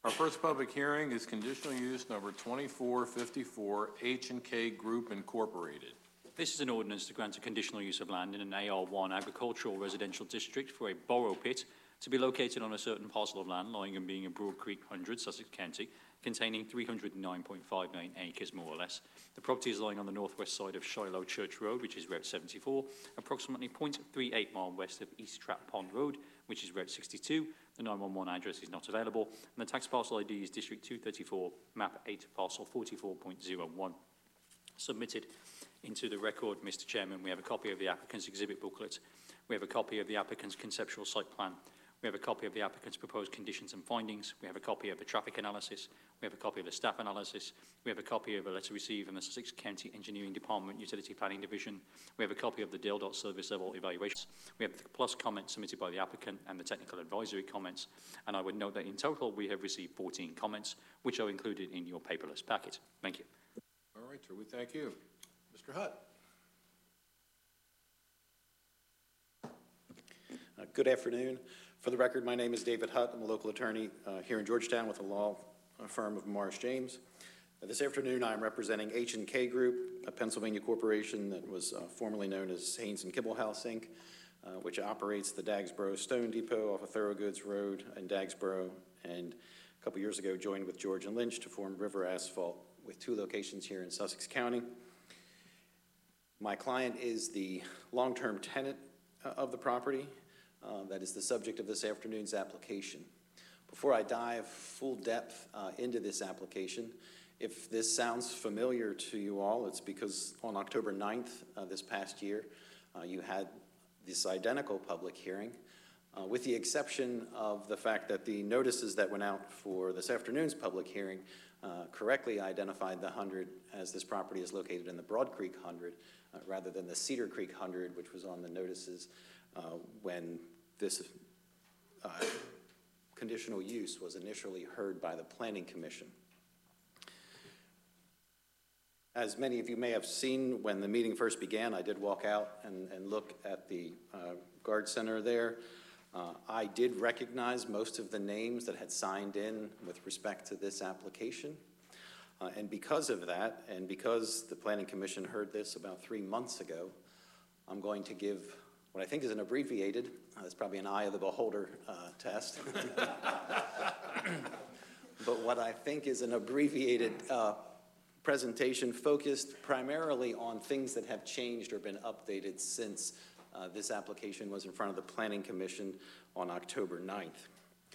Our first public hearing is conditional use number 2454, H&K Group Incorporated. This is an ordinance to grant a conditional use of land in an AR1 agricultural residential district for a borrow pit to be located on a certain parcel of land lying and being in Broad Creek 100, Sussex County, containing 309.59 acres, more or less. The property is lying on the northwest side of Shiloh Church Road, which is Route 74, approximately 0.38 mile west of East Trap Pond Road, which is Route 62. The 911 address is not available, and the tax parcel ID is District 234, Map 8, Parcel 44.01. Submitted into the record, Mr. Chairman, we have a copy of the applicant's exhibit booklet. We have a copy of the applicant's conceptual site plan. We have a copy of the applicant's proposed conditions and findings. We have a copy of the traffic analysis. We have a copy of the staff analysis. We have a copy of a letter received from the Sussex County Engineering Department Utility Planning Division. We have a copy of the DALE service level evaluations. We have the plus comments submitted by the applicant and the technical advisory comments. And I would note that in total we have received 14 comments, which are included in your paperless packet. Thank you. All right, sir, we thank you. Mr. Hutt. Good afternoon. For the record, my name is David Hutt. I'm a local attorney here in Georgetown with a law firm of Morris James. This afternoon, I'm representing H&K Group, a Pennsylvania corporation that was formerly known as Haynes and Kibblehouse, Inc., which operates the Dagsboro Stone Depot off of Thoroughgoods Road in Dagsboro, and a couple years ago joined with George and Lynch to form River Asphalt with 2 locations here in Sussex County. My client is the long-term tenant of the property. That is the subject of this afternoon's application. Before I dive full depth into this application, if this sounds familiar to you all, it's because on October 9th this past year, you had this identical public hearing, with the exception of the fact that the notices that went out for this afternoon's public hearing correctly identified the 100 as this property is located in the Broad Creek 100, rather than the Cedar Creek 100, which was on the notices when this conditional use was initially heard by the Planning Commission. As many of you may have seen, when the meeting first began, I did walk out and look at the guard center there. I did recognize most of the names that had signed in with respect to this application. And because of that, and because the Planning Commission heard this about 3 months ago, I'm going to give what I think is an abbreviated, it's probably an eye of the beholder test, but what I think is an abbreviated presentation focused primarily on things that have changed or been updated since this application was in front of the Planning Commission on October 9th.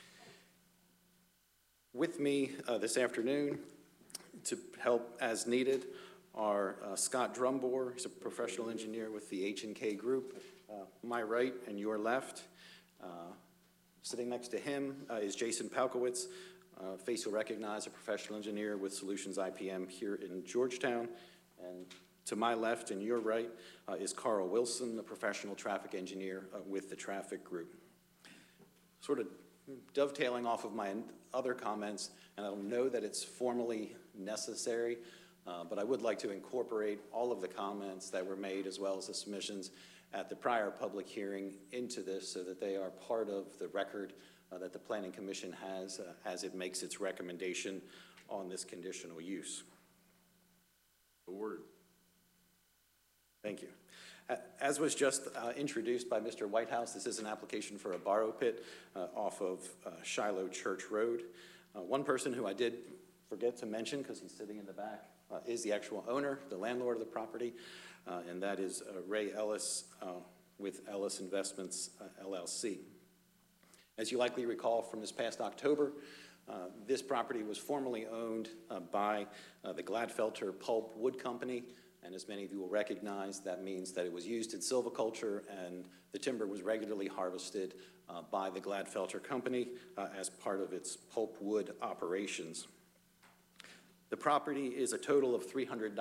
With me this afternoon to help as needed are Scott Drumbore, he's a professional engineer with the H&K Group, my right and your left. Sitting next to him is Jason Palkowitz, face you'll recognize, a professional engineer with Solutions IPM here in Georgetown. And to my left and your right is Carl Wilson, the professional traffic engineer with the Traffic Group. Sort of dovetailing off of my other comments, and I don't know that it's formally necessary, but I would like to incorporate all of the comments that were made as well as the submissions at the prior public hearing into this so that they are part of the record that the Planning Commission has as it makes its recommendation on this conditional use. Awarded. Thank you. As was just introduced by Mr. Whitehouse, this is an application for a borrow pit off of Shiloh Church Road. One person who I did forget to mention, because he's sitting in the back, is the actual owner, the landlord of the property, and that is Ray Ellis with Ellis Investments, LLC. As you likely recall from this past October, this property was formerly owned by the Gladfelter Pulp Wood Company, and as many of you will recognize, that means that it was used in silviculture and the timber was regularly harvested by the Gladfelter Company as part of its pulp wood operations. The property is a total of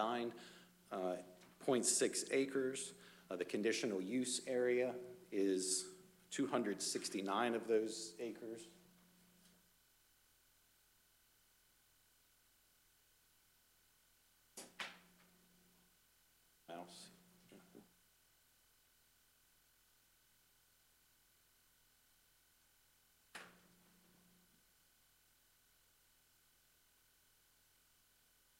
309.6 acres. The conditional use area is 269 of those acres. Mouse.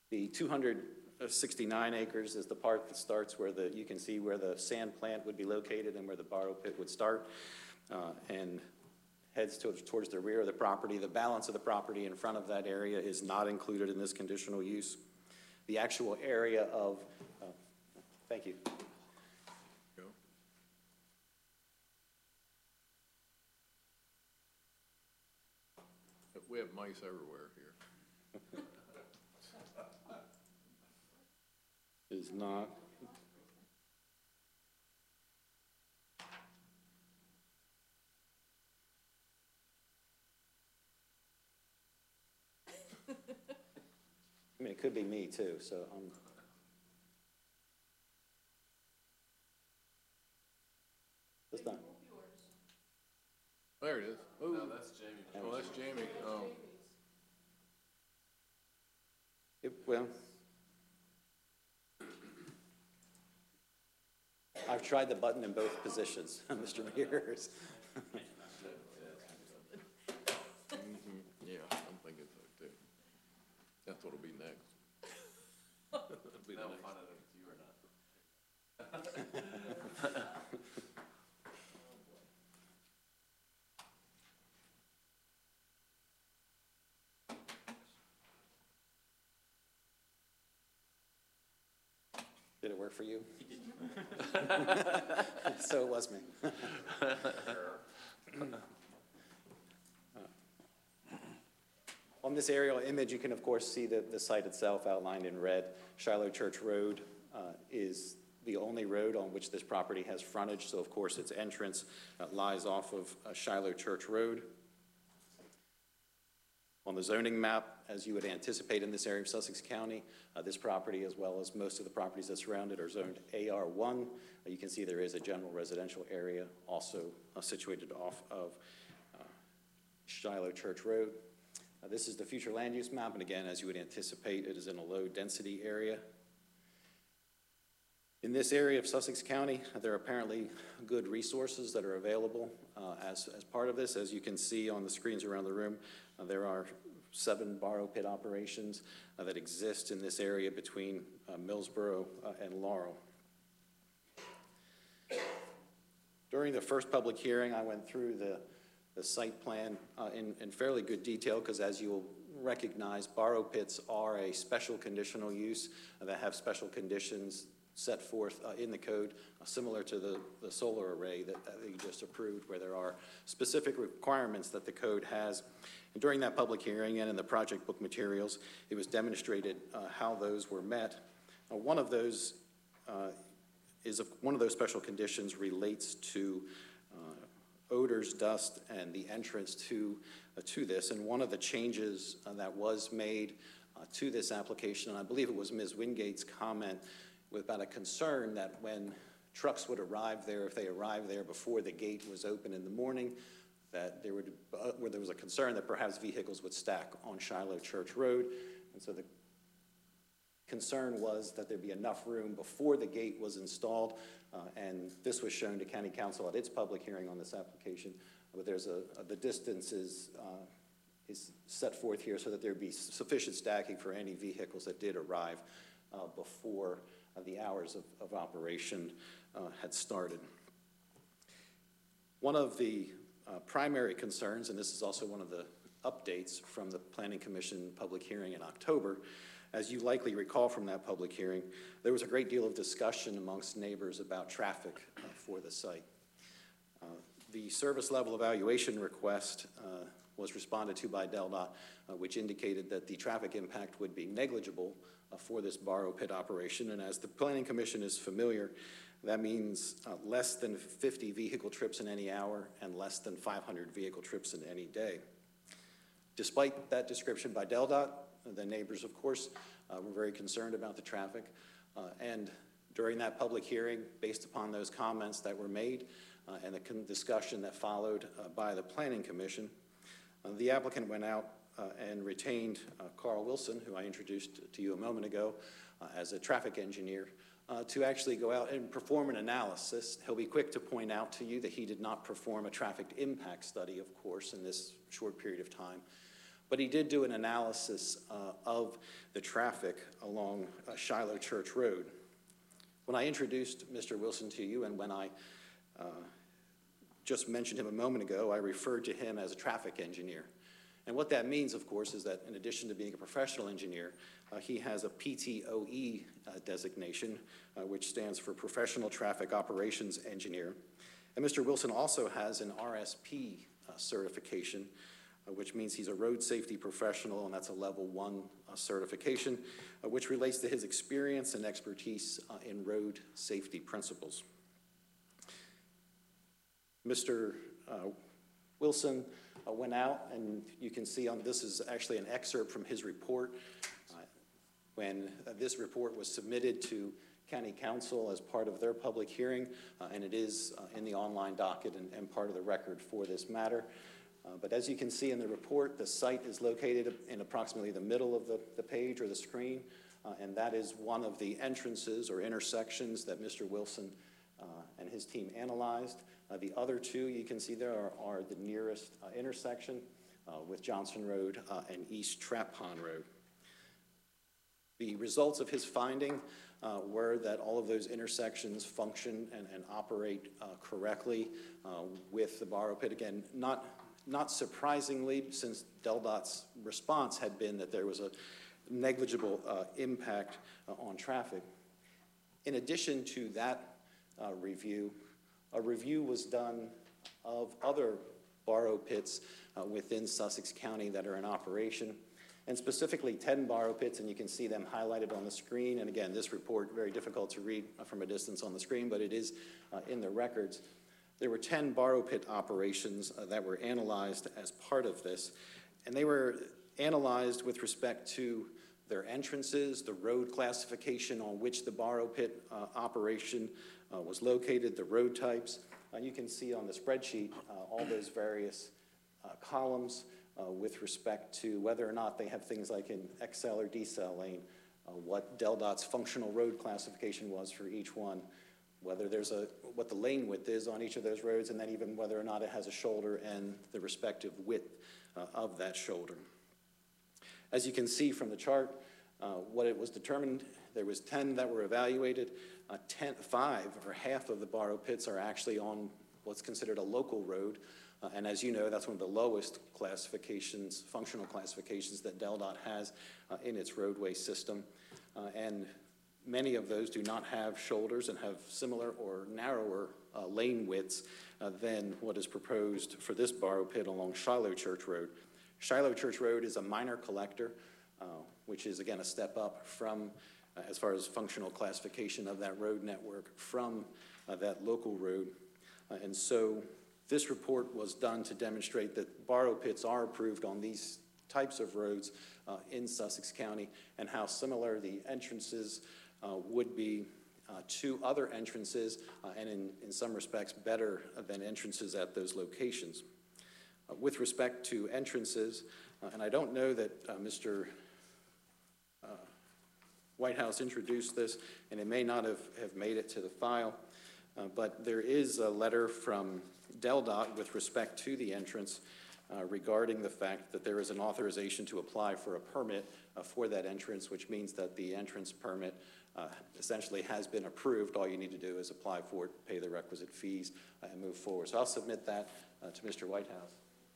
The 269 acres is the part that starts where you can see where the sand plant would be located and where the borrow pit would start, and heads towards the rear of the property. The balance of the property in front of that area is not included in this conditional use. The actual area of, thank you. Go. We have mice everywhere here. Is not. I mean, it could be me too, so it's not. There it is. Oh, no, that's Jamie. Oh, that's Jamie. Oh. Well, I've tried the button in both positions, Mr. Mears. Yeah, I'm thinking so too. That's what'll be next. It'll be the next. Find out if it's you or not. Did it work for you? So it was me. On this aerial image, you can of course see the site itself outlined in red. Shiloh Church Road is the only road on which this property has frontage, so of course its entrance lies off of Shiloh Church Road. On the zoning map, as you would anticipate in this area of Sussex County, this property, as well as most of the properties that surround it, are zoned AR1. You can see there is a general residential area also situated off of Shiloh Church Road. This is the future land use map, and again, as you would anticipate, it is in a low density area. In this area of Sussex County, there are apparently good resources that are available as part of this. As you can see on the screens around the room, there are 7 borrow pit operations that exist in this area between Millsboro and Laurel. During the first public hearing, I went through the site plan in fairly good detail, because as you'll recognize, borrow pits are a special conditional use that have special conditions set forth in the code, similar to the solar array that you just approved, where there are specific requirements that the code has. And during that public hearing and in the project book materials, it was demonstrated how those were met. One of those special conditions relates to odors, dust, and the entrance to this. And one of the changes that was made to this application, and I believe it was Ms. Wingate's comment, was about a concern that when trucks would arrive there, if they arrived there before the gate was open in the morning, that there was a concern that perhaps vehicles would stack on Shiloh Church Road. And so the concern was that there'd be enough room before the gate was installed, and this was shown to County Council at its public hearing on this application. But there's the distance is set forth here so that there'd be sufficient stacking for any vehicles that did arrive before the hours of operation had started. One of the primary concerns, and this is also one of the updates from the Planning Commission public hearing in October, as you likely recall from that public hearing, there was a great deal of discussion amongst neighbors about traffic for the site. The service level evaluation request was responded to by DelDOT, which indicated that the traffic impact would be negligible for this borrow pit operation. And as the Planning Commission is familiar, that means less than 50 vehicle trips in any hour and less than 500 vehicle trips in any day. Despite that description by DelDOT, the neighbors, of course, were very concerned about the traffic. And during that public hearing, based upon those comments that were made and the discussion that followed by the Planning Commission, the applicant went out and retained Carl Wilson, who I introduced to you a moment ago, as a traffic engineer, to actually go out and perform an analysis. He'll be quick to point out to you that he did not perform a traffic impact study, of course, in this short period of time. but he did do an analysis of the traffic along Shiloh Church Road. When I introduced Mr. Wilson to you, and when I just mentioned him a moment ago, I referred to him as a traffic engineer. And what that means, of course, is that in addition to being a professional engineer, he has a PTOE designation, which stands for Professional Traffic Operations Engineer. And Mr. Wilson also has an RSP certification, which means he's a road safety professional, and that's a level 1 certification, which relates to his experience and expertise in road safety principles. Mr. Wilson went out, and you can see this is actually an excerpt from his report. When this report was submitted to County Council as part of their public hearing, and it is in the online docket and part of the record for this matter. But as you can see in the report, the site is located in approximately the middle of the page or the screen, and that is one of the entrances or intersections that Mr. Wilson and his team analyzed. The other two you can see there are the nearest intersection with Johnson Road and East Trap Pond Road. The results of his finding were that all of those intersections function and operate correctly with the borrow pit. Again, not surprisingly, since DelDOT's response had been that there was a negligible impact on traffic. In addition to that review, a review was done of other borrow pits within Sussex County that are in operation, and specifically 10 borrow pits, and you can see them highlighted on the screen. And again, this report, very difficult to read from a distance on the screen, but it is in the records. There were 10 borrow pit operations that were analyzed as part of this, and they were analyzed with respect to their entrances, the road classification on which the borrow pit operation was located, the road types. You can see on the spreadsheet all those various columns with respect to whether or not they have things like an XL or decel lane, what DelDOT's functional road classification was for each one, whether there's what the lane width is on each of those roads, and then even whether or not it has a shoulder and the respective width of that shoulder. As you can see from the chart, what it was determined, there was 10 that were evaluated. 5 or half of the borrow pits are actually on what's considered a local road. And as you know, that's one of the lowest classifications, functional classifications that DelDOT has in its roadway system. And many of those do not have shoulders and have similar or narrower lane widths than what is proposed for this borrow pit along Shiloh Church Road. Shiloh Church Road is a minor collector, which is again a step up from, as far as functional classification of that road network, from that local road. And so this report was done to demonstrate that borrow pits are approved on these types of roads in Sussex County, and how similar the entrances would be to other entrances, and in some respects better than entrances at those locations. With respect to entrances, and I don't know that Mr. Whitehouse introduced this, and it may not have made it to the file, but there is a letter from DelDOT with respect to the entrance regarding the fact that there is an authorization to apply for a permit for that entrance, which means that the entrance permit essentially has been approved. All you need to do is apply for it, pay the requisite fees, and move forward. So I'll submit that to Mr. Whitehouse.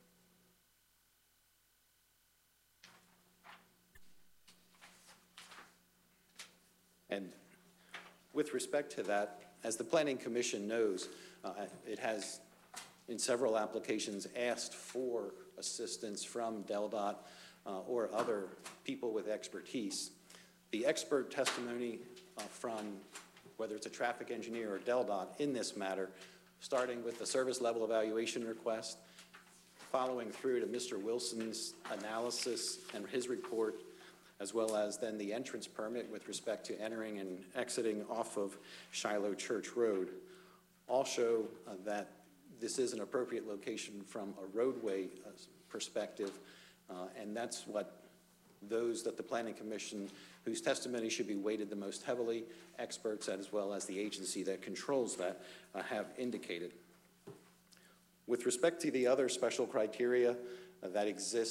And with respect to that, as the Planning Commission knows, it has in several applications asked for assistance from DelDOT or other people with expertise. The expert testimony from whether it's a traffic engineer or DelDOT in this matter, starting with the service level evaluation request, following through to Mr. Wilson's analysis and his report, as well as then the entrance permit with respect to entering and exiting off of Shiloh Church Road, all show that this is an appropriate location from a roadway perspective, and that's what those that the Planning Commission, whose testimony should be weighted the most heavily, experts as well as the agency that controls that, have indicated. With respect to the other special criteria that exist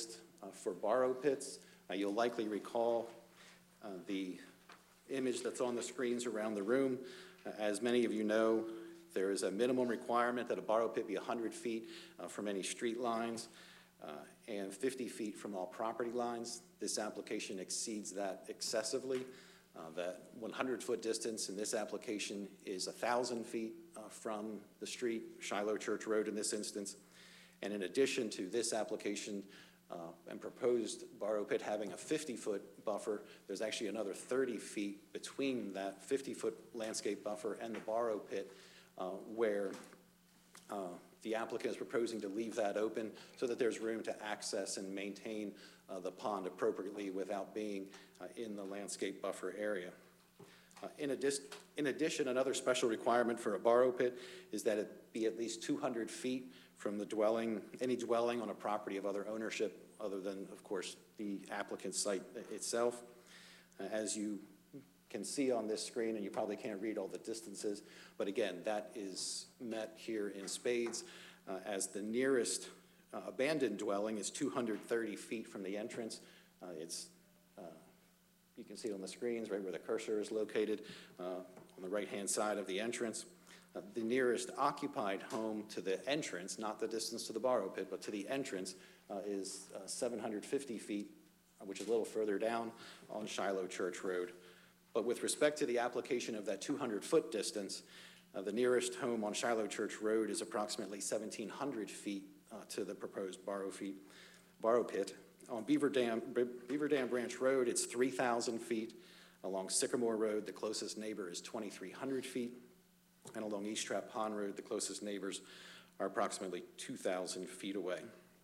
for borrow pits. You'll likely recall the image that's on the screens around the room. As many of you know, there is a minimum requirement that a borrow pit be 100 feet from any street lines and 50 feet from all property lines. This application exceeds that excessively. That 100-foot distance in this application is 1,000 feet from the street, Shiloh Church Road in this instance. And in addition to this application and proposed borrow pit having a 50-foot buffer, there's actually another 30 feet between that 50-foot landscape buffer and the borrow pit where the applicant is proposing to leave that open so that there's room to access and maintain the pond appropriately without being in the landscape buffer area. In addition, another special requirement for a borrow pit is that it be at least 200 feet from the dwelling, any dwelling on a property of other ownership other than, of course, the applicant's site itself. As you can see on this screen, and you probably can't read all the distances, but again, that is met here in spades as the nearest abandoned dwelling is 230 feet from the entrance. You can see it on the screens right where the cursor is located on the right-hand side of the entrance. The nearest occupied home to the entrance, not the distance to the borrow pit, but to the entrance is 750 feet, which is a little further down on Shiloh Church Road. But with respect to the application of that 200-foot distance, the nearest home on Shiloh Church Road is approximately 1,700 feet to the proposed borrow pit. On Beaver Dam Branch Road, it's 3,000 feet. Along Sycamore Road, the closest neighbor is 2,300 feet. And along East Trap Pond Road, the closest neighbors are approximately 2,000 feet away.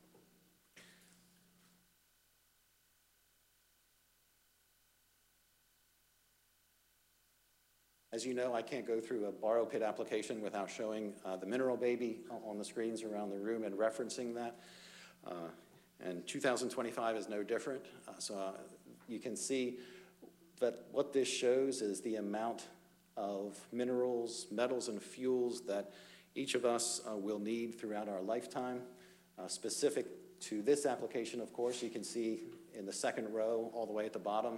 As you know, I can't go through a borrow pit application without showing the mineral baby on the screens around the room and referencing that. And 2025 is no different. You can see that what this shows is the amount of minerals, metals, and fuels that each of us will need throughout our lifetime. Specific to this application, of course, you can see in the second row all the way at the bottom,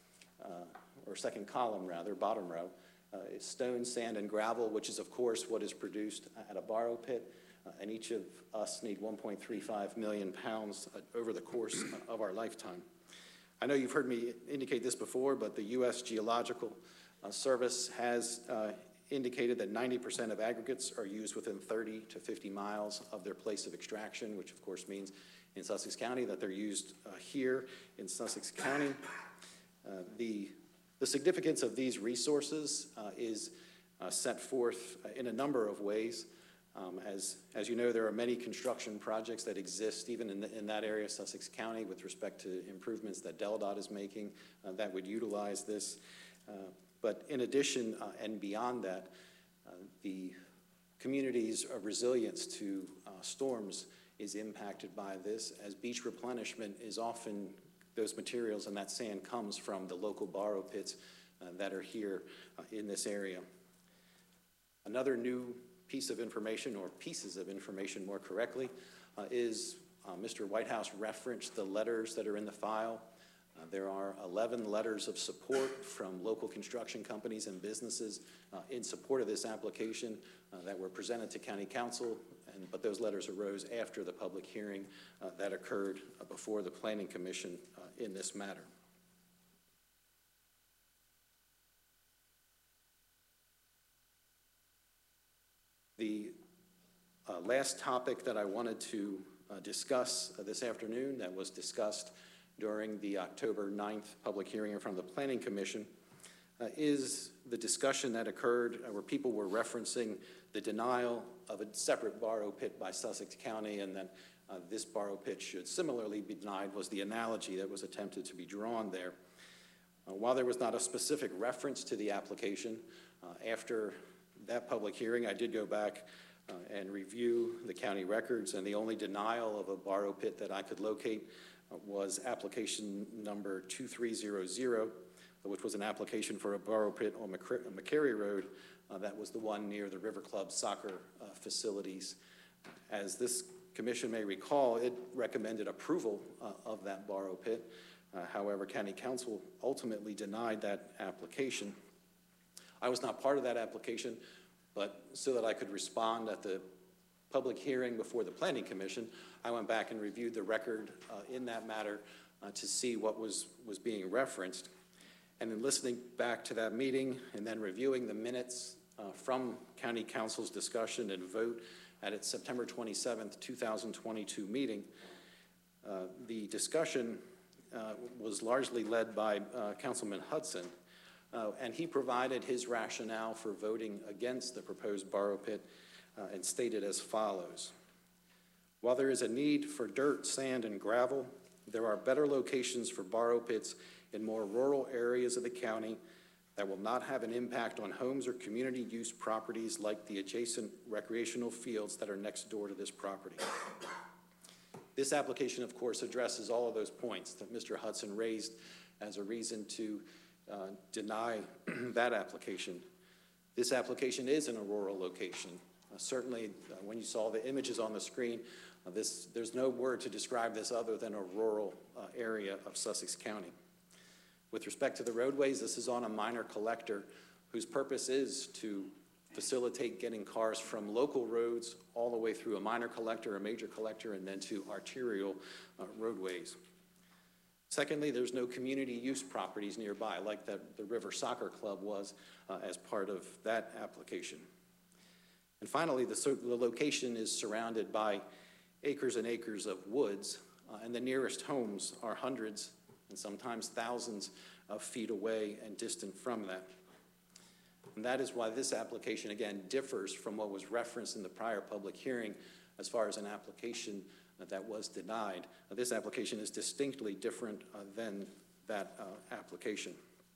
or second column rather, bottom row, is stone, sand, and gravel, which is, of course, what is produced at a borrow pit. And each of us need 1.35 million pounds over the course of our lifetime. I know you've heard me indicate this before, but the U.S. Geological Service has indicated that 90% of aggregates are used within 30 to 50 miles of their place of extraction, which of course means in Sussex County that they're used here in Sussex County. The significance of these resources is set forth in a number of ways. As you know, there are many construction projects that exist even in that area, Sussex County, with respect to improvements that DelDOT is making that would utilize this. But in addition and beyond that, the community's resilience to storms is impacted by this, as beach replenishment is often those materials and that sand comes from the local borrow pits that are here in this area. Another new piece of information, or pieces of information more correctly, is Mr. Whitehouse referenced the letters that are in the file. There are 11 letters of support from local construction companies and businesses in support of this application that were presented to County Council, but those letters arose after the public hearing that occurred before the Planning Commission in this matter. The last topic that I wanted to discuss this afternoon that was discussed during the October 9th public hearing in front of the Planning Commission is the discussion that occurred where people were referencing the denial of a separate borrow pit by Sussex County, and that this borrow pit should similarly be denied, was the analogy that was attempted to be drawn there. While there was not a specific reference to the application, after that public hearing, I did go back and review the county records, and the only denial of a borrow pit that I could locate was application number 2300, which was an application for a borrow pit on McCary Road. That was the one near the River Club soccer facilities. As this commission may recall, it recommended approval of that borrow pit. However, County Council ultimately denied that application. I was not part of that application, but so that I could respond at the public hearing before the Planning Commission, I went back and reviewed the record in that matter to see what was being referenced. And in listening back to that meeting and then reviewing the minutes from County Council's discussion and vote at its September 27th, 2022 meeting, the discussion was largely led by Councilman Hudson, and he provided his rationale for voting against the proposed borrow pit and stated as follows. While there is a need for dirt, sand, and gravel, there are better locations for borrow pits in more rural areas of the county that will not have an impact on homes or community use properties like the adjacent recreational fields that are next door to this property. This application, of course, addresses all of those points that Mr. Hudson raised as a reason to deny that application. This application is in a rural location. Certainly, when you saw the images on the screen, there's no word to describe this other than a rural area of Sussex County. With respect to the roadways, this is on a minor collector whose purpose is to facilitate getting cars from local roads all the way through a minor collector, a major collector, and then to arterial roadways. Secondly, there's no community use properties nearby, like the River Soccer Club was as part of that application. And finally, the location is surrounded by acres and acres of woods, and the nearest homes are hundreds and sometimes thousands of feet away and distant from that. And that is why this application, again, differs from what was referenced in the prior public hearing as far as an application that was denied. This application is distinctly different than that application.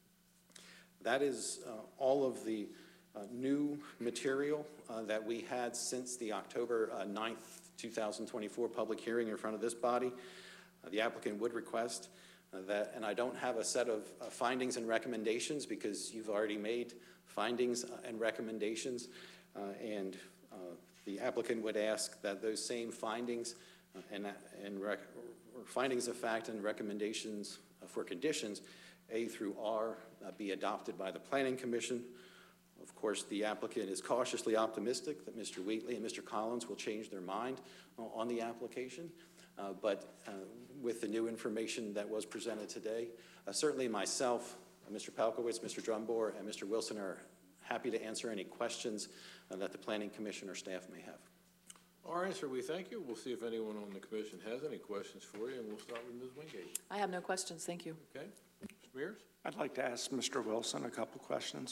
That is all of the new material that we had since the October 9th, 2024 public hearing in front of this body. The applicant would request that, and I don't have a set of findings and recommendations because you've already made findings and recommendations, and the applicant would ask that those same findings or findings of fact and recommendations for conditions A through R be adopted by the Planning Commission. Of course, the applicant is cautiously optimistic that Mr. Wheatley and Mr. Collins will change their mind on the application, but with the new information that was presented today, certainly myself, Mr. Palkowitz, Mr. Drumbore, and Mr. Wilson are happy to answer any questions that the Planning Commission or staff may have. All right, sir, we thank you. We'll see if anyone on the commission has any questions for you, and we'll start with Ms. Wingate. I have no questions, thank you. Okay, Mr. Mears? I'd like to ask Mr. Wilson a couple questions.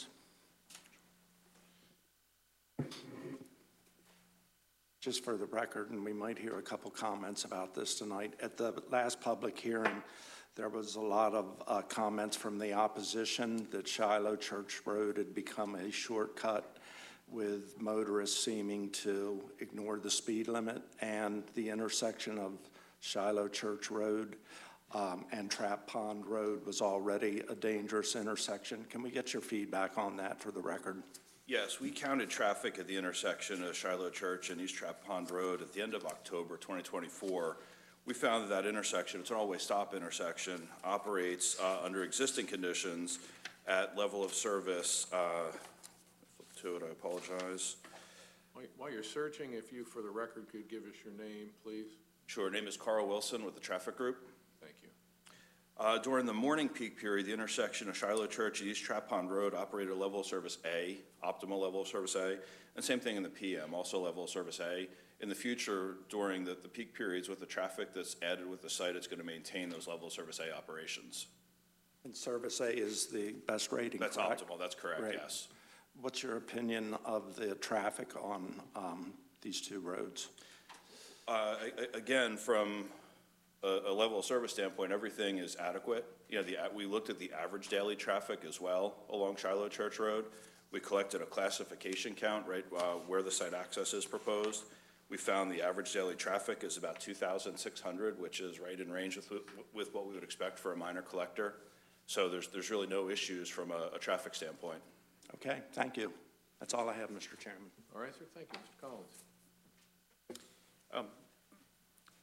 Just for the record, and we might hear a couple comments about this tonight. At the last public hearing, there was a lot of comments from the opposition that Shiloh Church Road had become a shortcut with motorists seeming to ignore the speed limit, and the intersection of Shiloh Church Road and Trap Pond Road was already a dangerous intersection. Can we get your feedback on that for the record? Yes, we counted traffic at the intersection of Shiloh Church and East Trap Pond Road at the end of October 2024. We found that that intersection, it's an all-way stop intersection, operates under existing conditions at level of service. Flip to it, I apologize. While you're searching, if you, for the record, could give us your name, please. Sure, name is Carl Wilson with the traffic group. Thank you. During the morning peak period, the intersection of Shiloh Church and East Trap Pond Road operated at level of service A, optimal level of service A, and same thing in the PM, also level of service A. In the future, during the peak periods with the traffic that's added with the site, it's going to maintain those level of service A operations. And service A is the best rating, That's correct? optimal, that's correct, Right. yes. What's your opinion of the traffic on these two roads? Again, from a level of service standpoint, everything is adequate. You know, we looked at the average daily traffic as well along Shiloh Church Road. We collected a classification count right where the site access is proposed. We found the average daily traffic is about 2,600, which is right in range with what we would expect for a minor collector. So there's really no issues from a traffic standpoint. Okay, thank you. That's all I have, Mr. Chairman. All right, sir, thank you. Mr. Collins.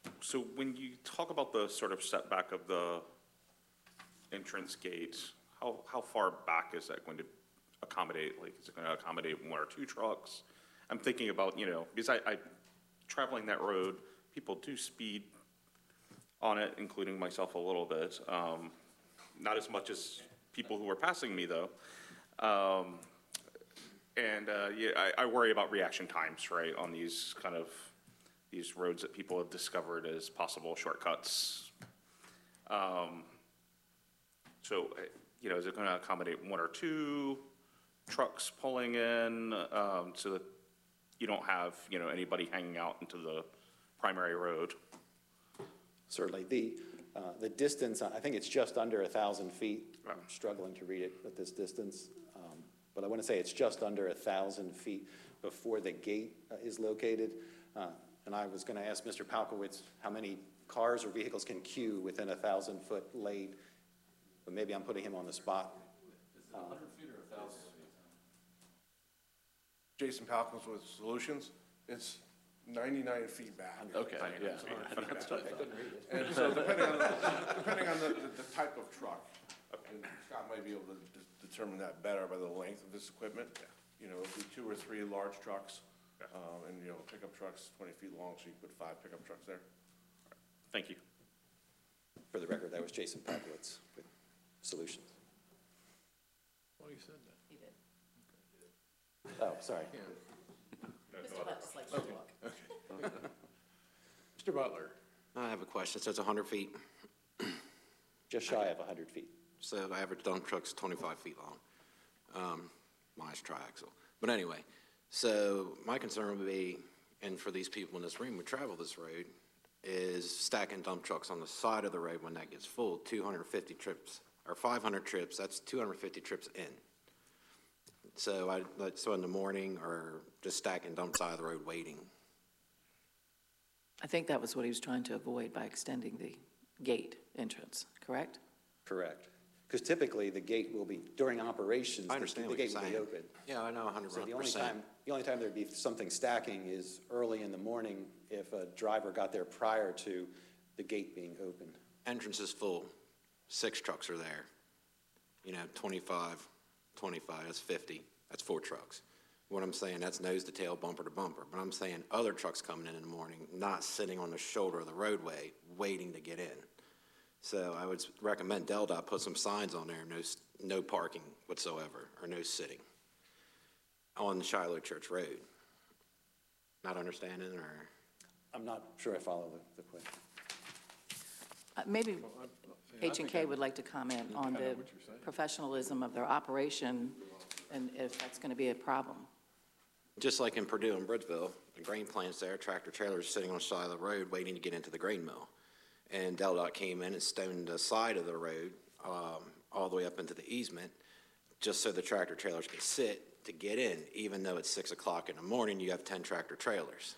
So when you talk about the sort of setback of the entrance gate, how far back is that going to accommodate? Like, is it going to accommodate 1 or 2 trucks? I'm thinking about, because I traveling that road, people do speed on it, including myself a little bit. Not as much as people who are passing me, though. I worry about reaction times, right, on these roads that people have discovered as possible shortcuts. Is it going to accommodate 1 or 2 trucks pulling in so that you don't have, anybody hanging out into the primary road? Certainly. The distance, I think it's just under 1,000 feet. I'm struggling to read it at this distance. But I want to say it's just under 1,000 feet before the gate is located. And I was going to ask Mr. Palkowitz how many cars or vehicles can queue within a 1,000-foot lane, but maybe I'm putting him on the spot. Is it 100 feet or 1,000 feet? Jason Palkowitz with Solutions. It's 99 feet back. Okay, yeah. And so depending on the type of truck, and Scott might be able to determine that better by the length of this equipment. It'll be 2 or 3 large trucks, and pickup trucks 20 feet long, so you can put 5 pickup trucks there. Thank you. For the record, that was Jason Palkowitz with Solutions. Well, you said that. He did. Oh, sorry. Mr. Hutt just likes to look. Mr. Butler. I have a question. So it's 100 feet, Just shy of 100 feet. so the average dump truck's 25 feet long, minus triaxle. But anyway, so my concern would be, and for these people in this room who travel this road, is stacking dump trucks on the side of the road when that gets full, 250 trips, or 500 trips, that's 250 trips in. So so in the morning, or just stacking dump side of the road waiting. I think that was what he was trying to avoid by extending the gate entrance, correct? Correct. Because typically, the gate will be, during operations, I understand the what you're gate will be saying. open. Yeah, I know 100%. So the only time there'd be something stacking is early in the morning if a driver got there prior to the gate being opened. Entrance is full, 6 trucks are there. 25, that's 50, that's 4 trucks. What I'm saying, that's nose to tail, bumper to bumper. But I'm saying other trucks coming in the morning, not sitting on the shoulder of the roadway, waiting to get in. So I would recommend DelDOT put some signs on there, no parking whatsoever, or no sitting on Shiloh Church Road. Not understanding, or? I'm not sure I follow the question. Maybe I H&K think would like to comment on I know the what you're saying. professionalism of their operation and if that's going to be a problem. Just like in Purdue and Bridgeville, the grain plant's there, tractor trailers sitting on the side of the road waiting to get into the grain mill. And DelDOT came in and stoned the side of the road all the way up into the easement, just so the tractor trailers could sit to get in, even though it's 6 o'clock in the morning, you have 10 tractor trailers.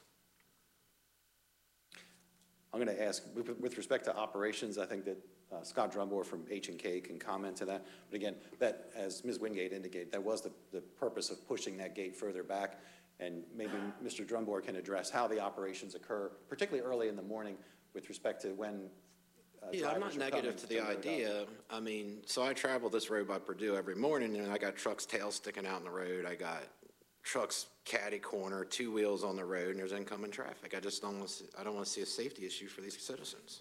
I'm going to ask, with respect to operations, I think that Scott Drumbore from H&K can comment to that. But again, that, as Ms. Wingate indicated, that was the purpose of pushing that gate further back. And maybe Mr. Drumbore can address how the operations occur, particularly early in the morning, with respect to when Yeah, I'm not drivers are negative coming to the load up. idea. I mean, so I travel this road by Purdue every morning, and I got trucks' tails sticking out in the road. I got trucks catty corner, 2 wheels on the road, and there's incoming traffic. I just don't want to I don't want to see a safety issue for these citizens.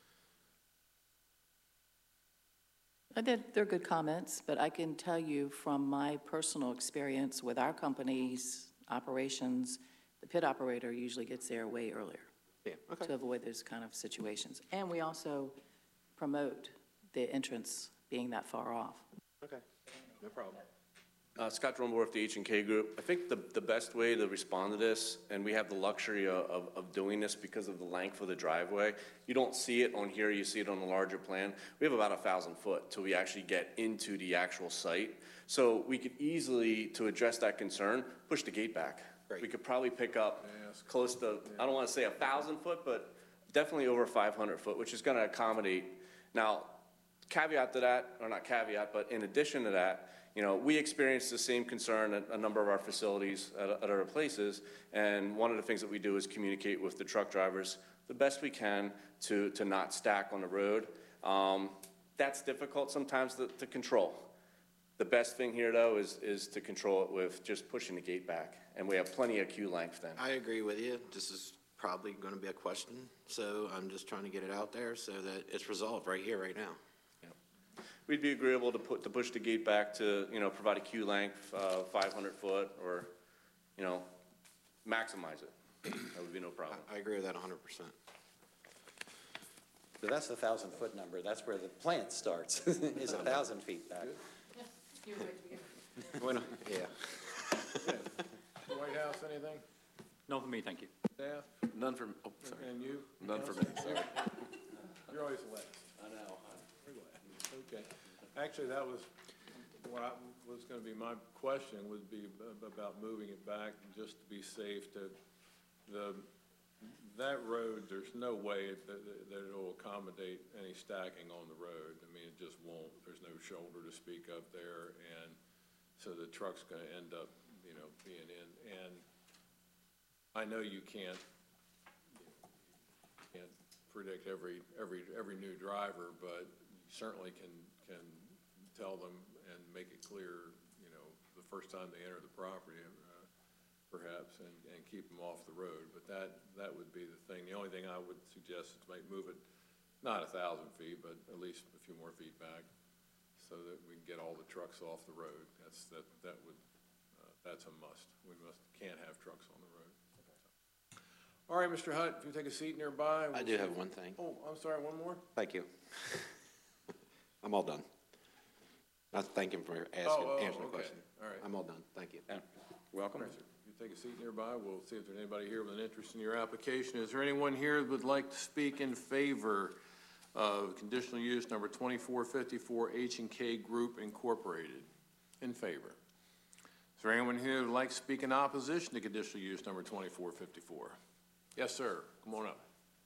They're good comments, but I can tell you from my personal experience with our company's operations, the pit operator usually gets there way earlier Yeah, okay. to avoid those kind of situations. And we also promote the entrance being that far off. Okay, no problem. Scott Drumbore of the H&K Group. I think the best way to respond to this, and we have the luxury of doing this because of the length of the driveway, you don't see it on here, you see it on the larger plan. We have about 1,000 foot till we actually get into the actual site. So we could easily, to address that concern, push the gate back. Great. We could probably pick up close to, I don't want to say 1,000 foot, but definitely over 500 foot, which is going to accommodate. Now, caveat to that, or not caveat, but in addition to that, we experienced the same concern at a number of our facilities at other places, and one of the things that we do is communicate with the truck drivers the best we can to not stack on the road. That's difficult sometimes to control. The best thing here, though, is to control it with just pushing the gate back, and we have plenty of queue length then. I agree with you. This is probably going to be a question, so I'm just trying to get it out there so that it's resolved right here, right now. We'd be agreeable to push the gate back to, provide a queue length, 500 foot, or, maximize it. That would be no problem. I agree with that 100%. So that's the 1,000-foot number. That's where the plant starts, is 1,000 feet back. Bueno, yeah. White House, anything? Not for me, thank you. Staff? None from, oh, sorry. And you? None for me. You're always last. I know. Okay. Actually, that was was going to be my question, would be about moving it back just to be safe. That road, there's no way that it'll accommodate any stacking on the road. I mean, it just won't. There's no shoulder to speak up there, and so the truck's going to end up, being in. And I know you can't predict every new driver, but you certainly can tell them and make it clear, the first time they enter the property, perhaps, and keep them off the road. But that would be the thing. The only thing I would suggest is to move it, not 1,000 feet, but at least a few more feet back, so that we can get all the trucks off the road. That's a must. We can't have trucks on the road. All right, Mr. Hutt, if you take a seat nearby. I do have one thing. Oh, I'm sorry, one more? Thank you. I'm all done. I thank him for answering the question. All right. I'm all done. Thank you. Welcome. If you take a seat nearby, we'll see if there's anybody here with an interest in your application. Is there anyone here that would like to speak in favor of conditional use number 2454 H&K Group Incorporated? In favor. Is there anyone here who would like to speak in opposition to conditional use number 2454? Yes, sir. Come on up.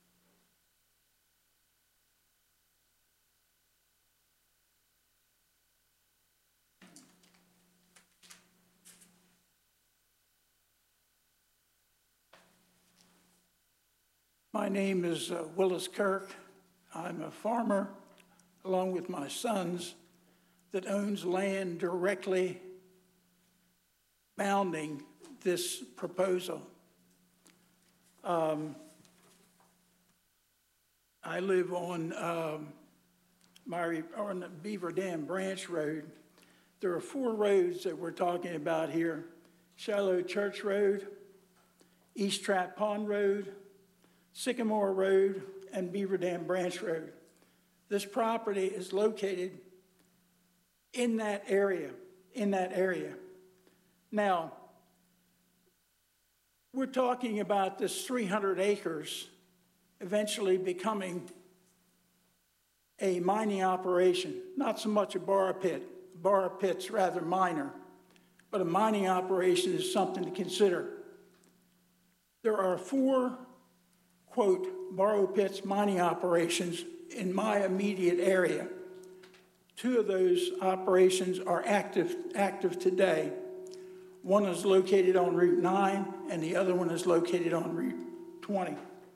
My name is Willis Kirk. I'm a farmer, along with my sons, that owns land directly bounding this proposal. I live on the Beaver Dam Branch Road. There are 4 roads that we're talking about here: Shiloh Church Road, East Trap Pond Road, Sycamore Road, and Beaver Dam Branch Road. This property is located in that area, Now, we're talking about this 300 acres eventually becoming a mining operation, not so much a borrow pit. A borrow pit's rather minor, but a mining operation is something to consider. There are 4 quote, borrow pits mining operations in my immediate area. 2 of those operations are active today. One is located on Route 9, and the other one is located on Route 20.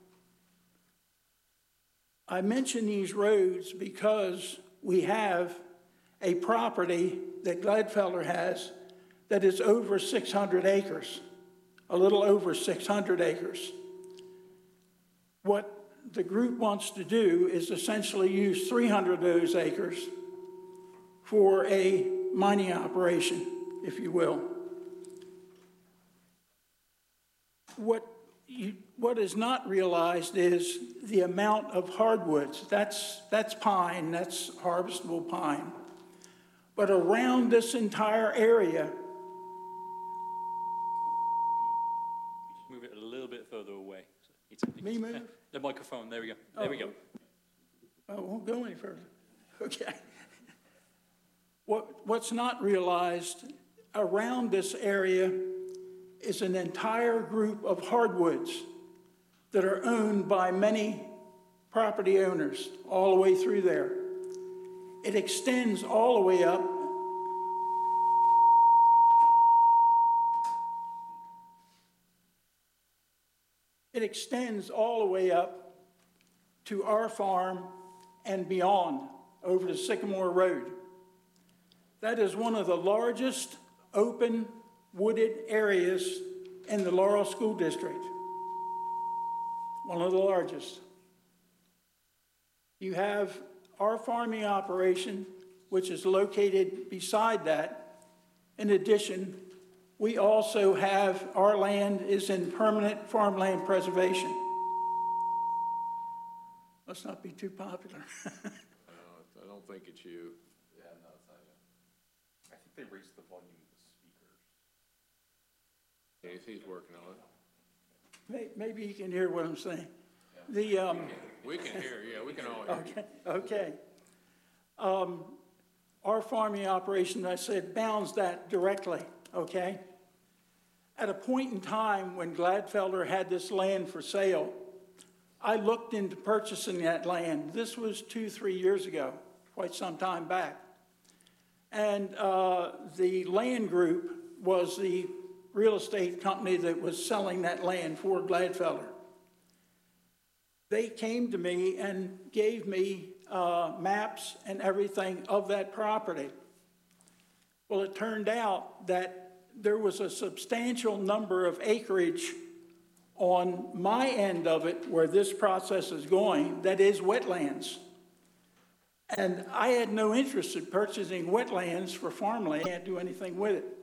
I mention these roads because we have a property that Gladfelder has that is over 600 acres, a little over 600 acres. What the group wants to do is essentially use 300 of those acres for a mining operation, if you will. What is not realized is the amount of hardwoods. That's pine, that's harvestable pine. But around this entire area, Move it a little bit further away. me move? The microphone, there we go. There we go. I won't go any further. Okay. What's not realized, around this area is an entire group of hardwoods that are owned by many property owners all the way through there. It extends all the way up. It extends all the way up to our farm and beyond over to Sycamore Road. That is one of the largest open wooded areas in the Laurel School District. One of the largest. You have our farming operation, which is located beside that. In addition, we also have, our land is in permanent farmland preservation. Let's not be too popular. I don't think it's you. Yeah, no, it's not you. I think they raised the volume of the speakers. He's working on it. Maybe you can hear what I'm saying. We can hear, yeah, we can all hear. Okay. Our farming operation, I said, bounds that directly, okay? At a point in time when Gladfelder had this land for sale, I looked into purchasing that land. This was 2-3 years ago, quite some time back. And the land group was the real estate company that was selling that land for Gladfelder. They came to me and gave me maps and everything of that property. Well, it turned out that there was a substantial number of acreage on my end of it where this process is going that is wetlands. And I had no interest in purchasing wetlands for farmland. I can't do anything with it.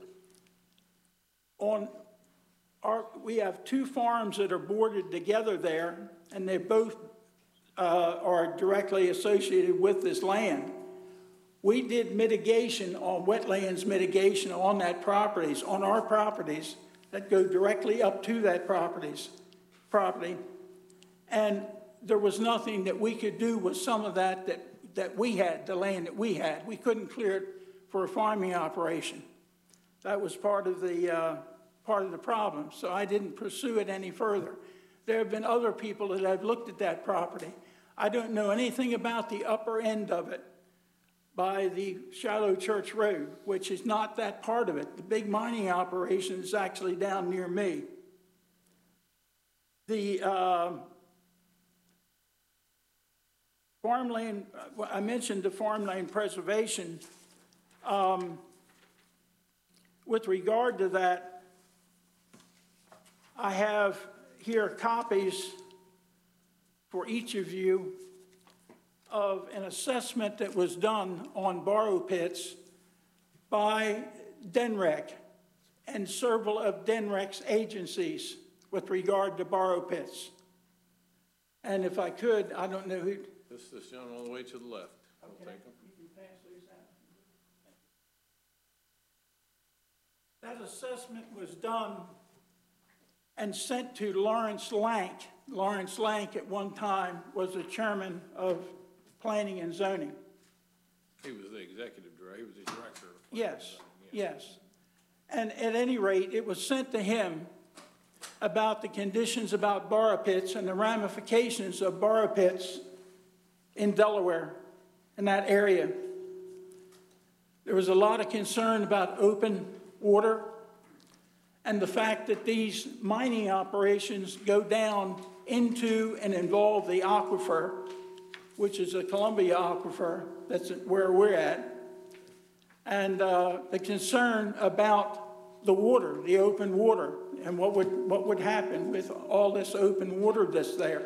We have 2 farms that are bordered together there, and they both are directly associated with this land. We did mitigation on wetlands mitigation on that properties, on our properties that go directly up to that property. And there was nothing that we could do with some of that we had, the land that we had. We couldn't clear it for a farming operation. That was part of the problem, so I didn't pursue it any further. There have been other people that have looked at that property. I don't know anything about the upper end of it by the Shiloh Church Road, which is not that part of it. The big mining operation is actually down near me. The farmland, I mentioned the farmland preservation. With regard to that, I have here copies for each of you of an assessment that was done on borrow pits by DNREC and several of DNREC's agencies with regard to borrow pits. And if I could, I don't know who. This gentleman all the way to the left. We'll take him. You can pass those out. That assessment was done and sent to Lawrence Lank. Lawrence Lank at one time was the chairman of Planning and Zoning. He was the executive director, he was the director. Of Yes, yes. And at any rate, it was sent to him about the conditions about borrow pits and the ramifications of borrow pits in Delaware, in that area. There was a lot of concern about open water and the fact that these mining operations go down into and involve the aquifer, which is a Columbia aquifer, that's where we're at, and the concern about the water, the open water, and what would happen with all this open water that's there.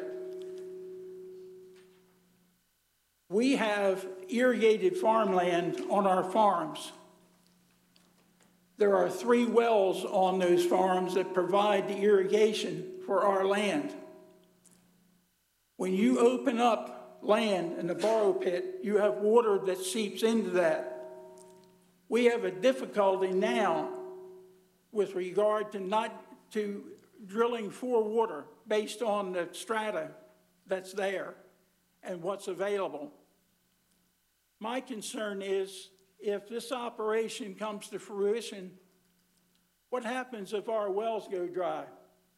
We have irrigated farmland on our farms. There are 3 wells on those farms that provide the irrigation for our land. When you open up land in the borrow pit, you have water that seeps into that. We have a difficulty now with regard to drilling for water based on the strata that's there and what's available. My concern is, if this operation comes to fruition, what happens if our wells go dry?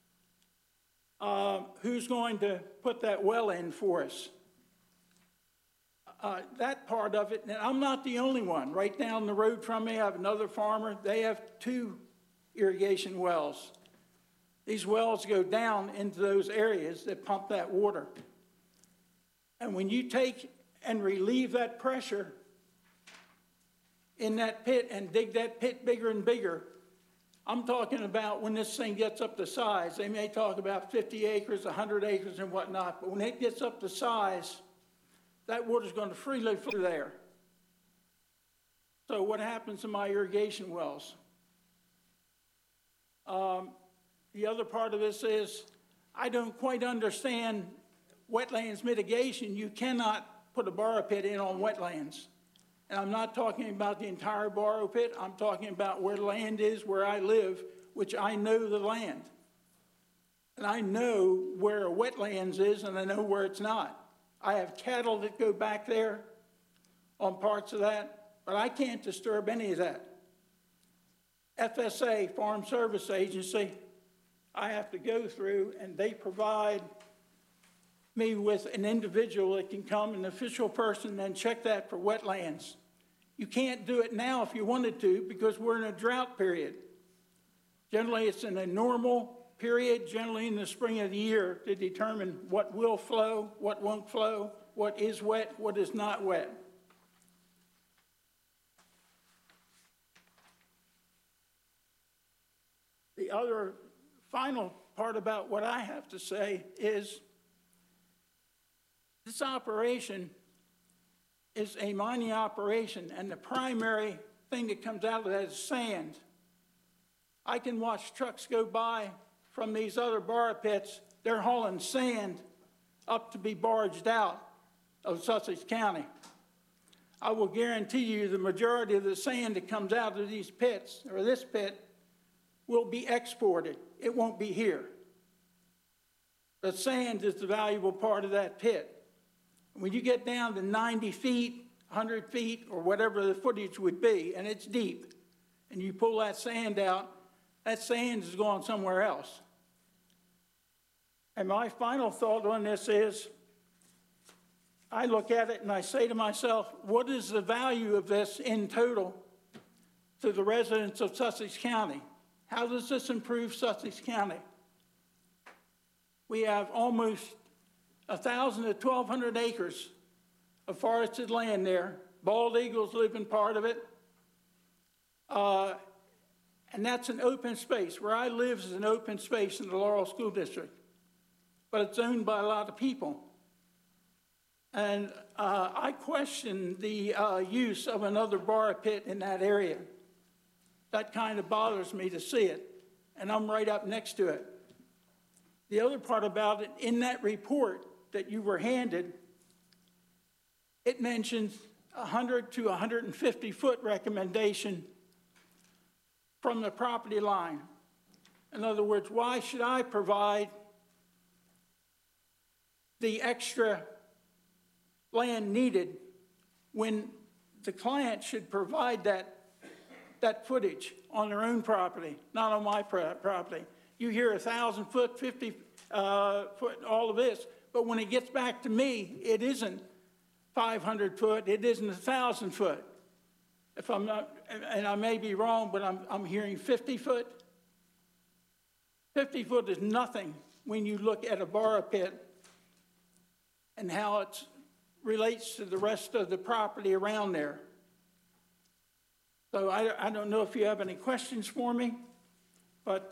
Who's going to put that well in for us? That part of it, and I'm not the only one. Right down the road from me, I have another farmer. They have 2 irrigation wells. These wells go down into those areas that pump that water. And when you take and relieve that pressure in that pit and dig that pit bigger and bigger, I'm talking about when this thing gets up to size, they may talk about 50 acres, 100 acres and whatnot, but when it gets up to size, that water's going to freely flow there. So what happens to my irrigation wells? The other part of this is, I don't quite understand wetlands mitigation. You cannot put a borrow pit in on wetlands. And I'm not talking about the entire borrow pit. I'm talking about where land is, where I live, which I know the land. And I know where wetlands is, and I know where it's not. I have cattle that go back there on parts of that, but I can't disturb any of that. FSA, Farm Service Agency, I have to go through, and they provide me with an individual that can come, an official person, and check that for wetlands. You can't do it now if you wanted to because we're in a drought period. Generally, it's in a normal period, generally in the spring of the year, to determine what will flow, what won't flow, what is wet, what is not wet. The other final part about what I have to say is this operation is a mining operation, and the primary thing that comes out of that is sand. I can watch trucks go by from these other borrow pits. They're hauling sand up to be barged out of Sussex County. I will guarantee you the majority of the sand that comes out of these pits, or this pit, will be exported. It won't be here. The sand is the valuable part of that pit. When you get down to 90 feet, 100 feet, or whatever the footage would be, and it's deep, and you pull that sand out, that sand is going somewhere else. And my final thought on this is, I look at it and I say to myself, what is the value of this in total to the residents of Sussex County? How does this improve Sussex County? We have almost 1,000 to 1,200 acres of forested land there. Bald eagles live in part of it. And that's an open space. Where I live is an open space in the Laurel School District. But it's owned by a lot of people. And I question the use of another borrow pit in that area. That kind of bothers me to see it. And I'm right up next to it. The other part about it, in that report that you were handed, it mentions 100 to 150 foot recommendation from the property line. In other words, why should I provide the extra land needed when the client should provide that footage on their own property, not on my property? You hear 1,000 foot, 50 foot, all of this, but when it gets back to me, it isn't 500 foot, it isn't 1,000 foot. If I'm not, and I may be wrong, but I'm hearing 50 foot. 50 foot is nothing when you look at a borrow pit and how it relates to the rest of the property around there. So I don't know if you have any questions for me, but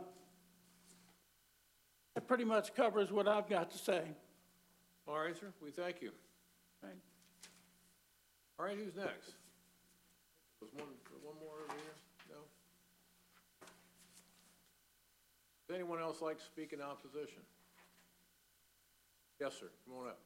it pretty much covers what I've got to say. All right, sir, we thank you. Right. All right, who's next? Was one more over here? No? Does anyone else like to speak in opposition? Yes, sir, come on up.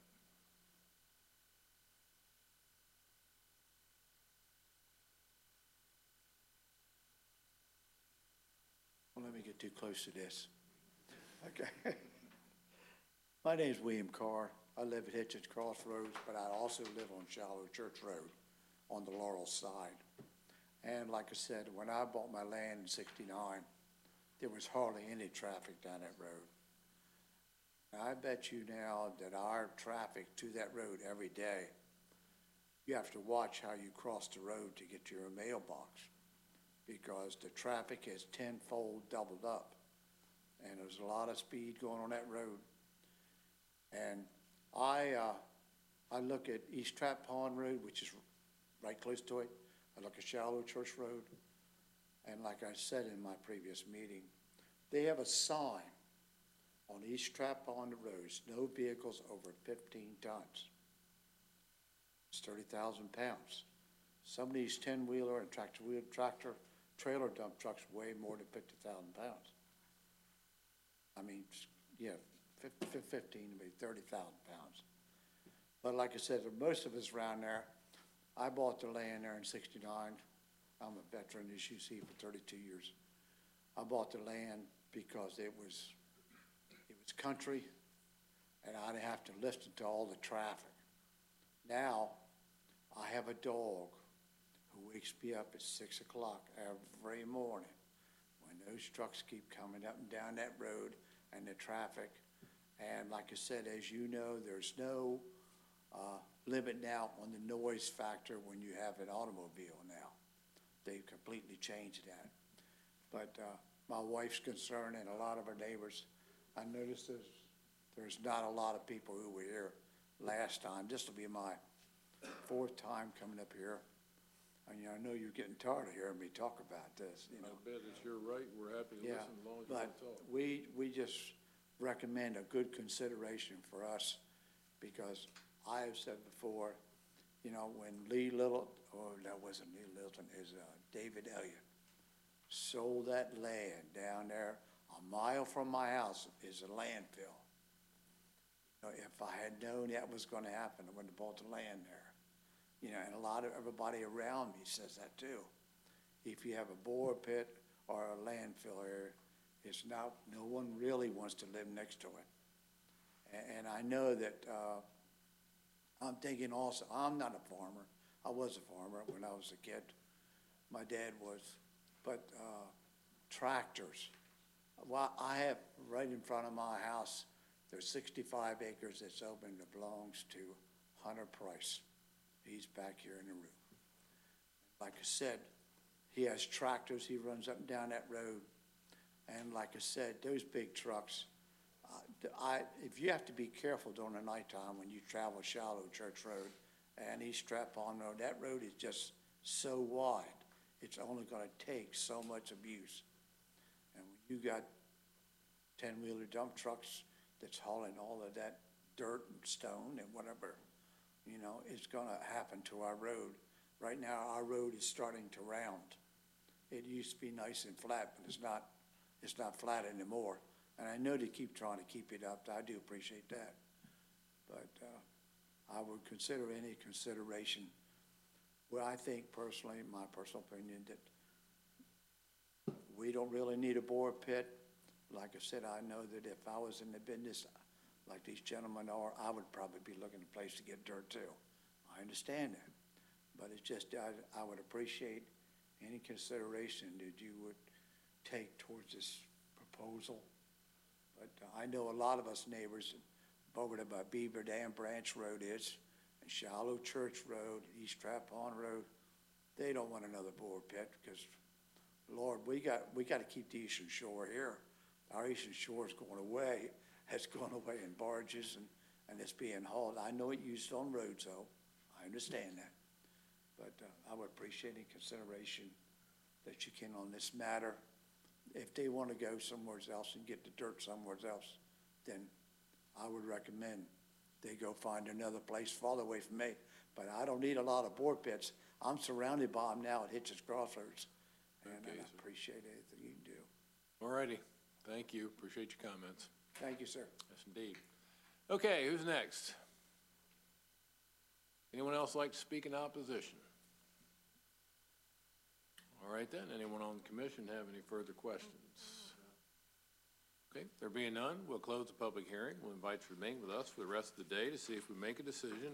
Don't let me get too close to this. Okay. My name is William Carr. I live at Hitchens Crossroads, but I also live on Shallow Church Road on the Laurel side. And like I said, when I bought my land in '69, there was hardly any traffic down that road. Now, I bet you now that our traffic to that road every day, you have to watch how you cross the road to get to your mailbox, because the traffic is tenfold doubled up. And there's a lot of speed going on that road. And I I look at East Trap Pond Road, which is right close to it. I look at Shallow Church Road. And like I said in my previous meeting, they have a sign on East Trap Pond roads, no vehicles over 15 tons. It's 30,000 pounds. Some of these 10-wheeler and tractor trailer dump trucks weigh more than 50,000 pounds. I mean, yeah, 15, maybe 30,000 pounds. But like I said, most of us around there, I bought the land there in '69. I'm a veteran, as you see, for 32 years. I bought the land because it was country, and I didn't have to listen to all the traffic. Now, I have a dog who wakes me up at 6 o'clock every morning when those trucks keep coming up and down that road and the traffic. And like I said, as you know, there's no limit now on the noise factor when you have an automobile now. They've completely changed that. But my wife's concerned, and a lot of our neighbors, I noticed there's not a lot of people who were here last time. This will be my 4th time coming up here. And I know you're getting tired of hearing me talk about this, I bet it's your right. We're happy to listen as long as you want to talk. We just recommend a good consideration for us, because I have said before, when Lee Little, or that wasn't Lee Littleton, is David Elliott, sold that land down there a mile from my house is a landfill. If I had known that was going to happen, I wouldn't have bought the land there. And everybody around me says that too. If you have a bore pit or a landfill area, it's not, no one really wants to live next to it. And I know that, I'm thinking also, I'm not a farmer. I was a farmer when I was a kid. My dad was. But tractors. Well, I have right in front of my house, there's 65 acres that's open that belongs to Hunter Price. He's back here in the room. Like I said, he has tractors. He runs up and down that road. And like I said, those big trucks, if you have to be careful during the nighttime when you travel Shallow Church Road and East Trap Pond Road, that road is just so wide. It's only going to take so much abuse. And when you got 10-wheeler dump trucks that's hauling all of that dirt and stone and whatever, it's going to happen to our road. Right now, our road is starting to round. It used to be nice and flat, but it's not flat anymore. And I know they keep trying to keep it up. I do appreciate that. But I would consider any consideration. Well, I think personally, my personal opinion, that we don't really need a bore pit. Like I said, I know that if I was in the business like these gentlemen are, I would probably be looking for a place to get dirt too. I understand that. But it's just, I would appreciate any consideration that you would take towards this proposal. But I know a lot of us neighbors over there by Beaver Dam Branch Road is, and Shallow Church Road, East Trap Pond Road, they don't want another bore pit because, Lord, we got to keep the Eastern Shore here. Our Eastern Shore is going away. It's going away in barges and it's being hauled. I know it used on roads, though. I understand that. But I would appreciate any consideration that you can on this matter. If they want to go somewhere else and get the dirt somewhere else, then I would recommend they go find another place farther away from me. But I don't need a lot of bore pits. I'm surrounded by them now at Hitchens Crossroads, and I appreciate anything you can do. All righty. Thank you. Appreciate your comments. Thank you, sir. Yes, indeed. Okay, who's next? Anyone else like to speak in opposition? All right then, anyone on the commission have any further questions? Okay, there being none, we'll close the public hearing. We'll invite you to remain with us for the rest of the day to see if we make a decision